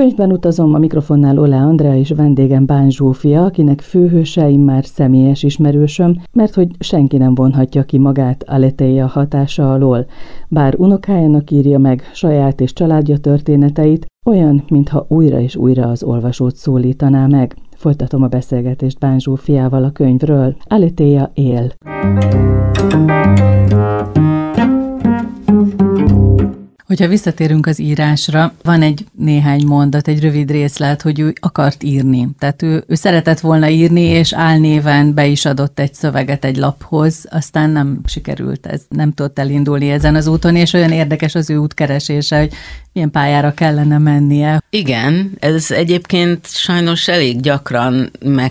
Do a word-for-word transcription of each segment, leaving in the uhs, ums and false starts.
könyvben utazom, a mikrofonnál Oláh Andrea és vendégem Bán Zsófia, akinek főhőse immár személyes ismerősöm, mert hogy senki nem vonhatja ki magát Aletheia hatása alól. Bár unokájának írja meg saját és családja történeteit, olyan, mintha újra és újra az olvasót szólítaná meg. Folytatom a beszélgetést Bán Zsófiával a könyvről. Aletheia él. Hogyha visszatérünk az írásra, van egy néhány mondat, egy rövid részlet, hogy ő akart írni. Tehát ő, ő szeretett volna írni, és álnéven be is adott egy szöveget egy laphoz, aztán nem sikerült ez, nem tudott elindulni ezen az úton, és olyan érdekes az ő útkeresése, hogy milyen pályára kellene mennie. Igen, ez egyébként sajnos elég gyakran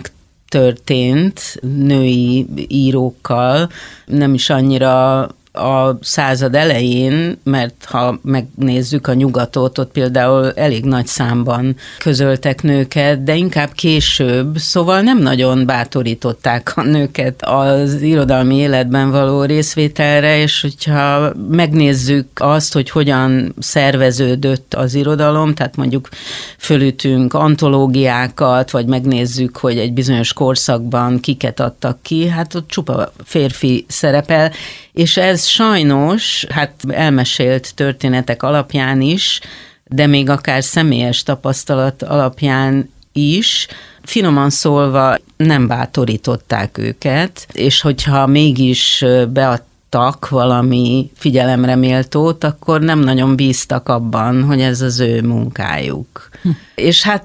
megtörtént női írókkal, nem is annyira a század elején, mert ha megnézzük a nyugatot, ott például elég nagy számban közöltek nőket, de inkább később, szóval nem nagyon bátorították a nőket az irodalmi életben való részvételre, és hogyha megnézzük azt, hogy hogyan szerveződött az irodalom, tehát mondjuk fölütünk antológiákat, vagy megnézzük, hogy egy bizonyos korszakban kiket adtak ki, hát ott csupa férfi szerepel, és ez sajnos, hát elmesélt történetek alapján is, de még akár személyes tapasztalat alapján is, finoman szólva nem bátorították őket, és hogyha mégis beadtak valami figyelemre méltót, akkor nem nagyon bíztak abban, hogy ez az ő munkájuk. Hm. És hát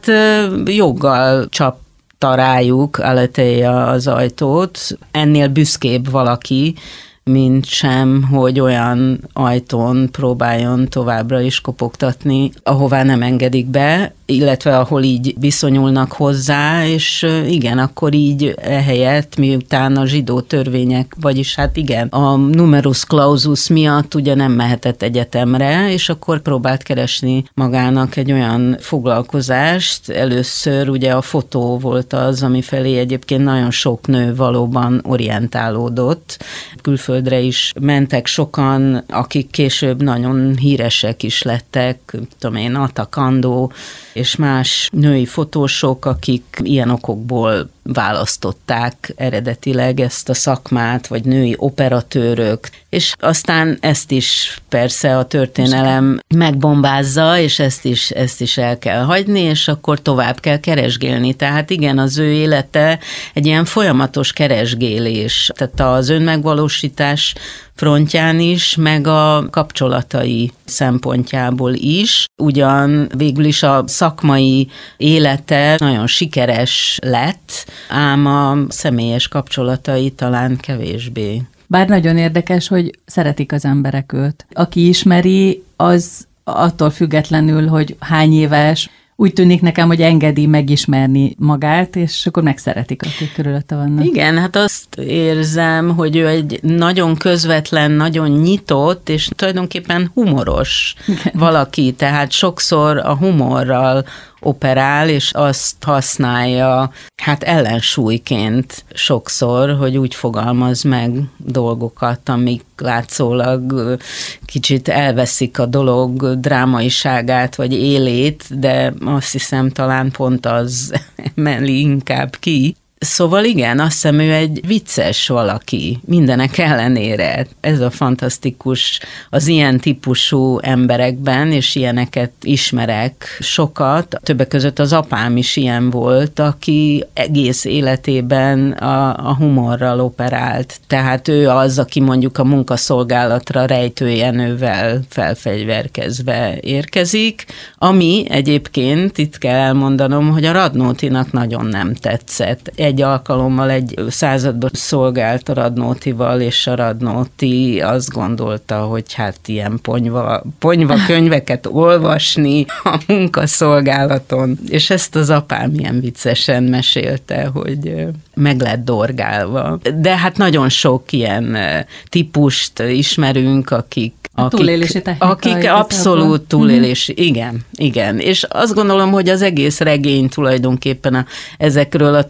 joggal csap rájuk Aletheia az ajtót, ennél büszkébb valaki, mint sem, hogy olyan ajtón próbáljon továbbra is kopogtatni, ahová nem engedik be, illetve ahol így viszonyulnak hozzá, és igen, akkor így ehelyett, miután a zsidó törvények, vagyis hát igen, a numerus clausus miatt ugye nem mehetett egyetemre, és akkor próbált keresni magának egy olyan foglalkozást. Először ugye a fotó volt az, ami felé egyébként nagyon sok nő valóban orientálódott. Külföldre is mentek sokan, akik később nagyon híresek is lettek, tudom én, Ata Kandó, és más női fotósok, akik ilyen okokból választották eredetileg ezt a szakmát, vagy női operatőrök, és aztán ezt is persze a történelem megbombázza, és ezt is, ezt is el kell hagyni, és akkor tovább kell keresgélni. Tehát igen, az ő élete egy ilyen folyamatos keresgélés, tehát az önmegvalósítás frontján is, meg a kapcsolatai szempontjából is. Ugyan végül is a szakmai élete nagyon sikeres lett, ám a személyes kapcsolatai talán kevésbé. Bár nagyon érdekes, hogy szeretik az emberek őt. Aki ismeri, az attól függetlenül, hogy hány éves, úgy tűnik nekem, hogy engedi megismerni magát, és akkor megszeretik, akik körülötte vannak. Igen, hát azt érzem, hogy ő egy nagyon közvetlen, nagyon nyitott, és tulajdonképpen humoros Igen. valaki, tehát sokszor a humorral operál, és azt használja, hát ellensúlyként sokszor, hogy úgy fogalmaz meg dolgokat, amik látszólag kicsit elveszik a dolog drámaiságát, vagy élét, de azt hiszem talán pont az emeli inkább ki. Szóval igen, azt hiszem, ő egy vicces valaki, mindenek ellenére. Ez a fantasztikus az ilyen típusú emberekben, és ilyeneket ismerek sokat. Többek között az apám is ilyen volt, aki egész életében a, a humorral operált. Tehát ő az, aki mondjuk a munkaszolgálatra Rejtőjenővel felfegyverkezve érkezik, ami egyébként, itt kell elmondanom, hogy a Radnótinak nagyon nem tetszett. Egy alkalommal egy században szolgált a Radnótival, és a Radnóti azt gondolta, hogy hát ilyen ponyva, ponyva könyveket olvasni a munkaszolgálaton. És ezt az apám ilyen viccesen mesélte, hogy meg lett dorgálva. De hát nagyon sok ilyen típust ismerünk, akik A túlélési technika. Akik abszolút túlélési, mm-hmm. igen, igen. És azt gondolom, hogy az egész regény tulajdonképpen a, ezekről a túlélési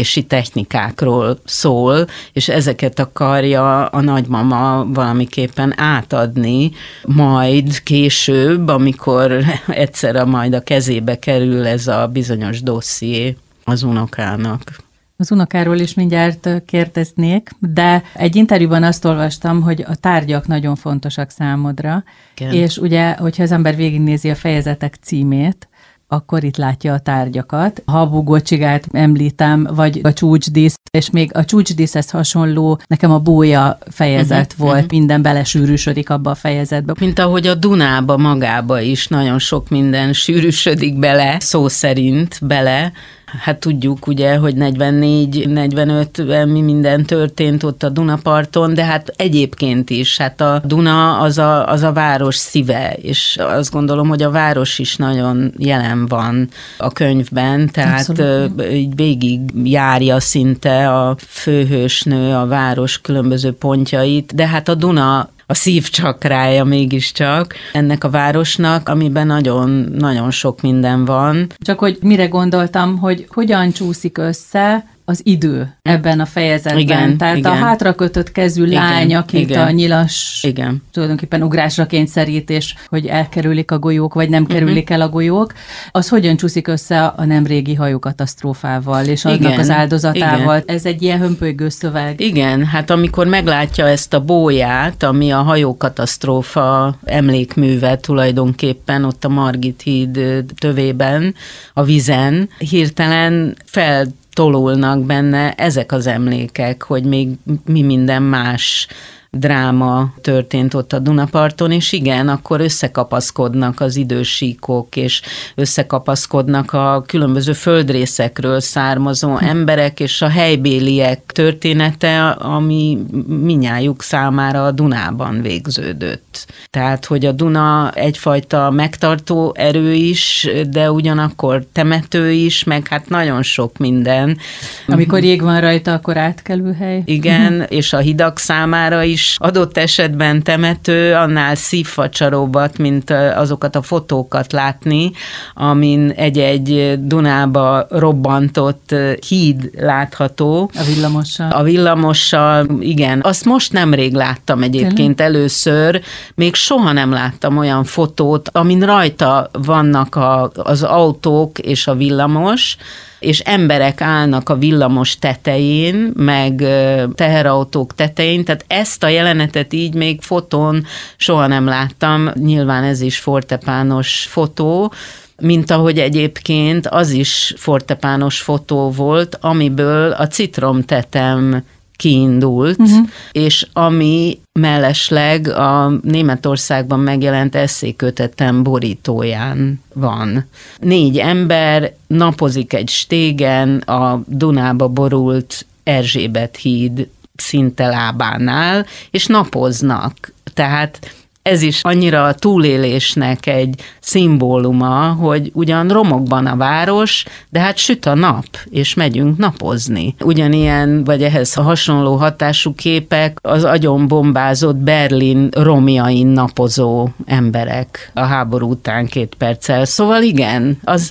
művelési technikákról szól, és ezeket akarja a nagymama valamiképpen átadni, majd később, amikor egyszerre majd a kezébe kerül ez a bizonyos dosszié az unokának. Az unokáról is mindjárt kérdeznék, de egy interjúban azt olvastam, hogy a tárgyak nagyon fontosak számodra, igen. És ugye, hogyha az ember végignézi a fejezetek címét, akkor itt látja a tárgyakat. A habugócsigát említem, vagy a csúcsdísz, és még a csúcsdíszhez hasonló, nekem a bója fejezet uh-huh, volt, uh-huh. Minden belesűrűsödik abba a fejezetbe. Mint ahogy a Dunába magába is nagyon sok minden sűrűsödik bele, szó szerint bele. Hát tudjuk ugye, hogy negyvennégy negyvenöt mi minden történt ott a Dunaparton, de hát egyébként is, hát a Duna az a, az a város szíve, és azt gondolom, hogy a város is nagyon jelen van a könyvben, tehát abszolút. Így végig járja szinte a főhősnő a város különböző pontjait, de hát a Duna a szívcsakrája mégiscsak ennek a városnak, amiben nagyon, nagyon sok minden van. Csak hogy mire gondoltam, hogy hogyan csúszik össze az idő ebben a fejezetben. Igen, Tehát igen. A hátrakötött kezű lány, igen, akit igen. a nyilas igen. tulajdonképpen ugrásra kényszerít, és hogy elkerülik a golyók, vagy nem kerülik uh-huh. el a golyók, az hogyan csúszik össze a nemrégi hajókatasztrófával, és annak igen, az áldozatával. Igen. Ez egy ilyen hömpölygő szöveg. Igen, hát amikor meglátja ezt a bóját, ami a hajókatasztrófa emlékműve tulajdonképpen ott a Margit híd tövében, a vizen, hirtelen fel tolulnak benne ezek az emlékek, hogy még mi minden más dráma történt ott a Dunaparton, és igen, akkor összekapaszkodnak az idősíkok, és összekapaszkodnak a különböző földrészekről származó emberek, és a helybéliek története, ami minnyájuk számára a Dunában végződött. Tehát, hogy a Duna egyfajta megtartó erő is, de ugyanakkor temető is, meg hát nagyon sok minden. Amikor jég van rajta, akkor átkelőhely. Igen, és a hidak számára is adott esetben temető, annál szívfacsaróbbat, mint azokat a fotókat látni, amin egy-egy Dunába robbantott híd látható. A villamossal. A villamossal, igen. Azt most nemrég láttam egyébként Tényleg? először, még soha nem láttam olyan fotót, amin rajta vannak a, az autók és a villamos, és emberek állnak a villamos tetején, meg teherautók tetején, tehát ezt a jelenetet így még fotón soha nem láttam, nyilván ez is fortepános fotó, mint ahogy egyébként az is fortepános fotó volt, amiből a citromtetem kiindult, uh-huh. és ami mellesleg a Németországban megjelent esszékötetem borítóján van. Négy ember napozik egy stégen a Dunába borult Erzsébet híd szinte lábánál, és napoznak. Tehát ez is annyira a túlélésnek egy szimbóluma, hogy ugyan romokban a város, de hát süt a nap, és megyünk napozni. Ugyanilyen, vagy ehhez hasonló hatású képek az agyonbombázott Berlin romjain napozó emberek a háború után két perccel. Szóval igen, az,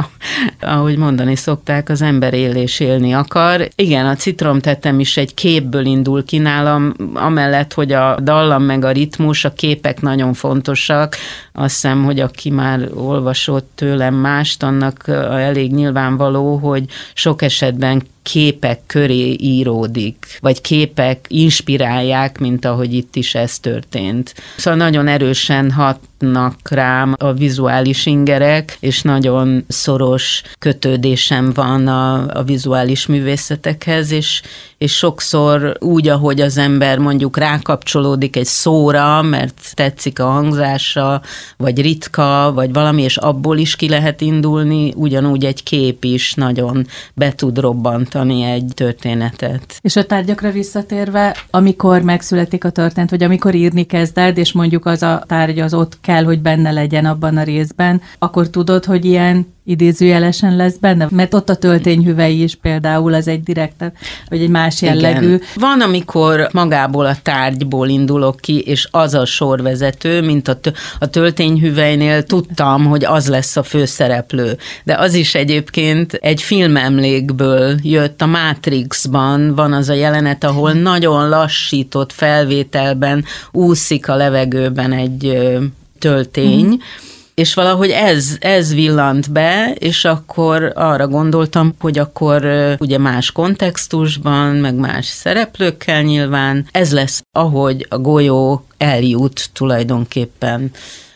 ahogy mondani szokták, az ember él és élni akar. Igen, a citromtetem is egy képből indul ki nálam, amellett, hogy a dallam meg a ritmus, a kép nagyon fontosak. Azt hiszem, hogy aki már olvasott tőlem mást, annak elég nyilvánvaló, hogy sok esetben képek köré íródik, vagy képek inspirálják, mint ahogy itt is ez történt. Szóval nagyon erősen hatnak rám a vizuális ingerek, és nagyon szoros kötődésem van a, a vizuális művészetekhez, és, és sokszor úgy, ahogy az ember mondjuk rákapcsolódik egy szóra, mert tetszik a hangzása, vagy ritka, vagy valami, és abból is ki lehet indulni, ugyanúgy egy kép is nagyon be tud robbantani egy történetet. És a tárgyakra visszatérve, amikor megszületik a történet, vagy amikor írni kezded, és mondjuk az a tárgy az ott kell, hogy benne legyen abban a részben, akkor tudod, hogy ilyen idézőjelesen lesz benne? Mert ott a töltényhüvely is például az egy direkt, vagy egy más jellegű. Igen. Van, amikor magából a tárgyból indulok ki, és az a sorvezető, mint a, t- a töltényhüvelynél tudtam, hogy az lesz a főszereplő. De az is egyébként egy filmemlékből jött, a Matrixban van az a jelenet, ahol nagyon lassított felvételben úszik a levegőben egy ö, töltény, mm. és valahogy ez, ez villant be, és akkor arra gondoltam, hogy akkor ugye más kontextusban, meg más szereplőkkel nyilván, ez lesz, ahogy a golyó eljut tulajdonképpen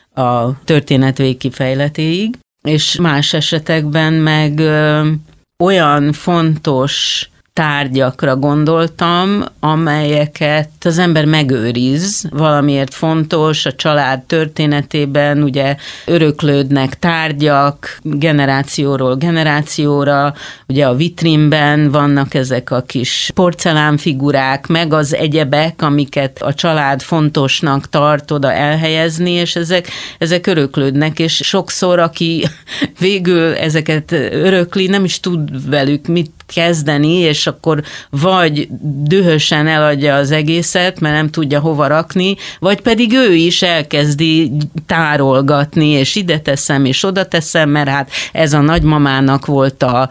a történet végkifejletéig, és más esetekben meg ö, olyan fontos tárgyakra gondoltam, amelyeket az ember megőriz, valamiért fontos, a család történetében ugye öröklődnek tárgyak generációról generációra, ugye a vitrínben vannak ezek a kis porcelánfigurák, meg az egyebek, amiket a család fontosnak tart oda elhelyezni, és ezek, ezek öröklődnek, és sokszor, aki végül ezeket örökli, nem is tud velük mit kezdeni, és akkor vagy dühösen eladja az egészet, mert nem tudja hova rakni, vagy pedig ő is elkezdi tárolgatni, és ide teszem, és oda teszem, mert hát ez a nagymamának volt a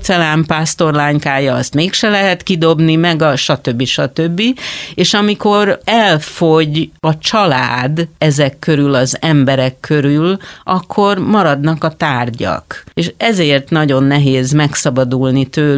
porcelánpásztorlánykája, azt mégse lehet kidobni, meg a stb. stb. És amikor elfogy a család ezek körül, az emberek körül, akkor maradnak a tárgyak. És ezért nagyon nehéz megszabadulni tőlük.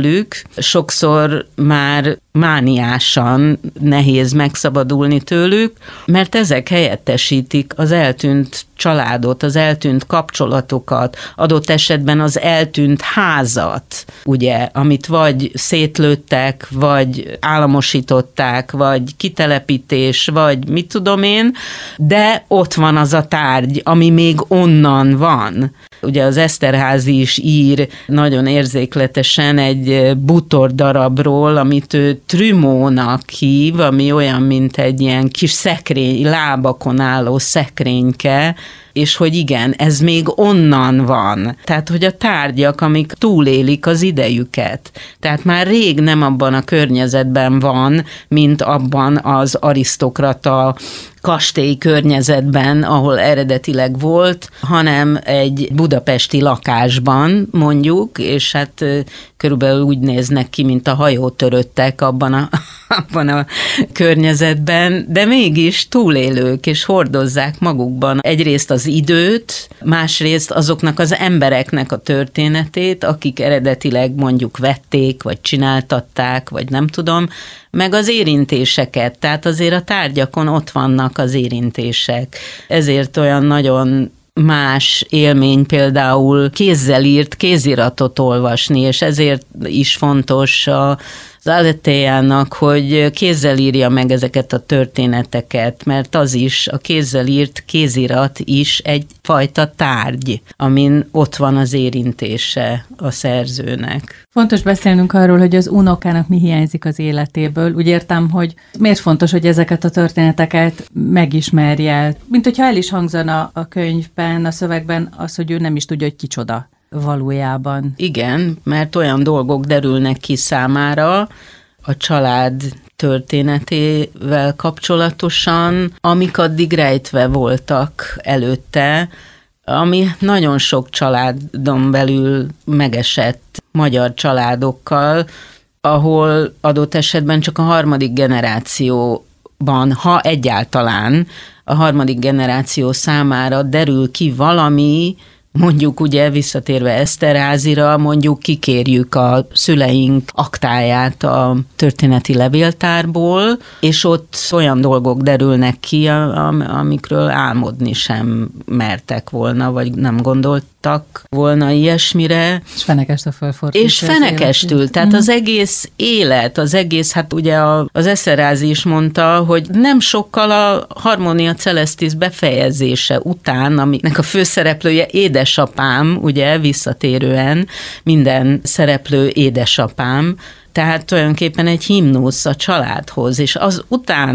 Sokszor már mániásan nehéz megszabadulni tőlük, mert ezek helyettesítik az eltűnt családot, az eltűnt kapcsolatokat, adott esetben az eltűnt házat, ugye, amit vagy szétlőttek, vagy államosították, vagy kitelepítés, vagy mit tudom én, de ott van az a tárgy, ami még onnan van. Ugye az Esterházy is ír nagyon érzékletesen egy bútor darabról, amit ő trümónak hív, ami olyan, mint egy ilyen kis szekrény, lábakon álló szekrényke, és hogy igen, ez még onnan van. Tehát, hogy a tárgyak, amik túlélik az idejüket. Tehát már rég nem abban a környezetben van, mint abban az arisztokrata kastély környezetben, ahol eredetileg volt, hanem egy budapesti lakásban mondjuk, és hát körülbelül úgy néznek ki, mint a hajótöröttek abban a, abban a környezetben, de mégis túlélők, és hordozzák magukban egyrészt az időt, másrészt azoknak az embereknek a történetét, akik eredetileg mondjuk vették, vagy csináltatták, vagy nem tudom, meg az érintéseket, tehát azért a tárgyakon ott vannak az érintések. Ezért olyan nagyon más élmény például kézzel írt kéziratot olvasni, és ezért is fontos a az Aletéjának, hogy kézzel írja meg ezeket a történeteket, mert az is, a kézzel írt kézirat is egyfajta tárgy, amin ott van az érintése a szerzőnek. Fontos beszélnünk arról, hogy az unokának mi hiányzik az életéből. Úgy értem, hogy miért fontos, hogy ezeket a történeteket megismerje. Mint hogyha el is hangzana a könyvben, a szövegben az, hogy ő nem is tudja, hogy kicsoda valójában. Igen, mert olyan dolgok derülnek ki számára a család történetével kapcsolatosan, amik addig rejtve voltak előtte, ami nagyon sok családon belül megesett magyar családokkal, ahol adott esetben csak a harmadik generációban, ha egyáltalán a harmadik generáció számára derül ki valami, mondjuk ugye visszatérve Esterházyra, mondjuk kikérjük a szüleink aktáját a történeti levéltárból, és ott olyan dolgok derülnek ki, amikről álmodni sem mertek volna, vagy nem gondoltak volna ilyesmire. És fenekest fölfordítja. És fenekestül, tehát mm. az egész élet, az egész, hát ugye az Esterházy is mondta, hogy nem sokkal a Harmonia Celestis befejezése után, aminek a főszereplője édesapám, ugye visszatérően minden szereplő édesapám, tehát tulajdonképpen egy himnusz a családhoz, és az után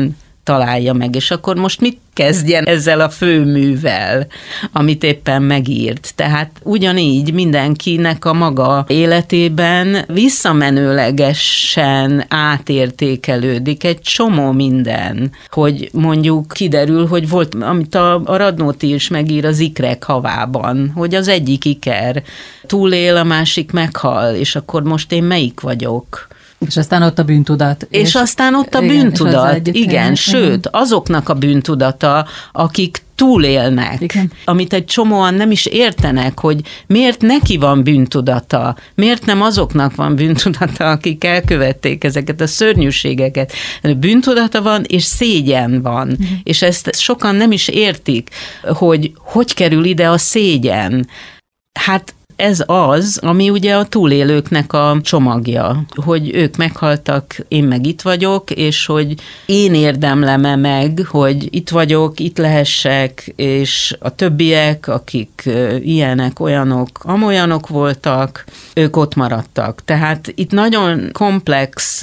találja meg, és akkor most mit kezdjen ezzel a főművel, amit éppen megírt. Tehát ugyanígy mindenkinek a maga életében visszamenőlegesen átértékelődik egy csomó minden, hogy mondjuk kiderül, hogy volt, amit a, a Radnóti is megír az Ikrek havában, hogy az egyik iker túlél, a másik meghal, és akkor most én melyik vagyok? És aztán ott a bűntudat. És, és aztán ott a igen, bűntudat, igen, sőt, azoknak a bűntudata, akik túlélnek, igen. Amit egy csomóan nem is értenek, hogy miért neki van bűntudata, miért nem azoknak van bűntudata, akik elkövették ezeket a szörnyűségeket. Bűntudata van, és szégyen van, mm. és ezt sokan nem is értik, hogy hogy kerül ide a szégyen. Hát ez az, ami ugye a túlélőknek a csomagja, hogy ők meghaltak, én meg itt vagyok, és hogy én érdemlem-e meg, hogy itt vagyok, itt lehessek, és a többiek, akik ilyenek, olyanok, amolyanok voltak, ők ott maradtak. Tehát itt nagyon komplex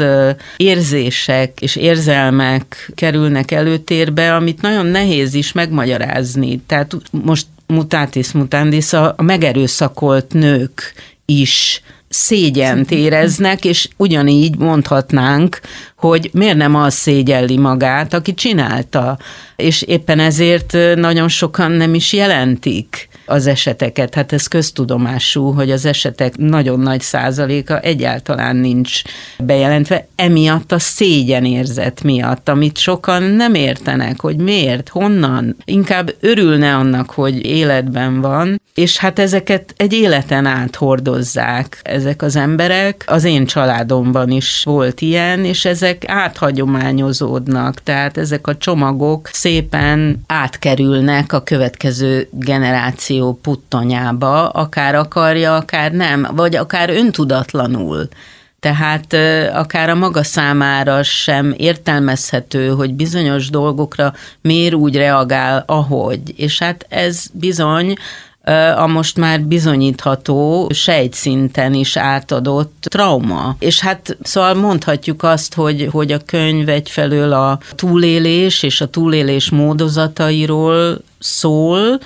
érzések és érzelmek kerülnek előtérbe, amit nagyon nehéz is megmagyarázni. Tehát most mutatis mutandis, a megerőszakolt nők is szégyent éreznek, és ugyanígy mondhatnánk, hogy miért nem az szégyelli magát, aki csinálta. És éppen ezért nagyon sokan nem is jelentik az eseteket. Hát ez köztudomású, hogy az esetek nagyon nagy százaléka egyáltalán nincs bejelentve, emiatt a szégyenérzet miatt, amit sokan nem értenek, hogy miért, honnan. Inkább örülne annak, hogy életben van, és hát ezeket egy életen át hordozzák ezek az emberek. Az én családomban is volt ilyen, és ezek áthagyományozódnak, tehát ezek a csomagok szépen átkerülnek a következő generáció puttonyába, akár akarja, akár nem, vagy akár öntudatlanul. Tehát akár a maga számára sem értelmezhető, hogy bizonyos dolgokra miért úgy reagál, ahogy. És hát ez bizony a most már bizonyítható, sejtszinten is átadott trauma. És hát szóval mondhatjuk azt, hogy, hogy a könyv egyfelől a túlélés és a túlélés módozatairól szól,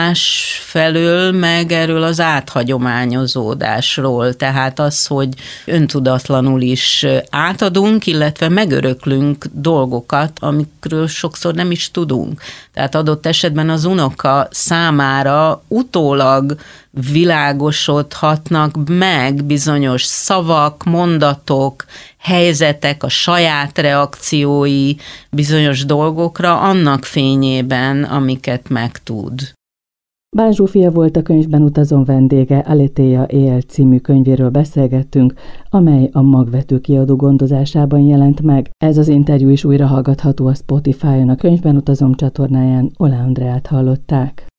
másfelől meg erről az áthagyományozódásról, tehát az, hogy öntudatlanul is átadunk, illetve megöröklünk dolgokat, amikről sokszor nem is tudunk. Tehát adott esetben az unoka számára utólag világosodhatnak meg bizonyos szavak, mondatok, helyzetek, a saját reakciói bizonyos dolgokra annak fényében, amiket megtud. Bán Zsófia volt a Könyvben utazón vendége, Aletheia éjjel című könyvéről beszélgettünk, amely a Magvető kiadó gondozásában jelent meg. Ez az interjú is újra hallgatható a Spotify-on, a Könyvben utazom csatornáján. Oláh Andreát hallották.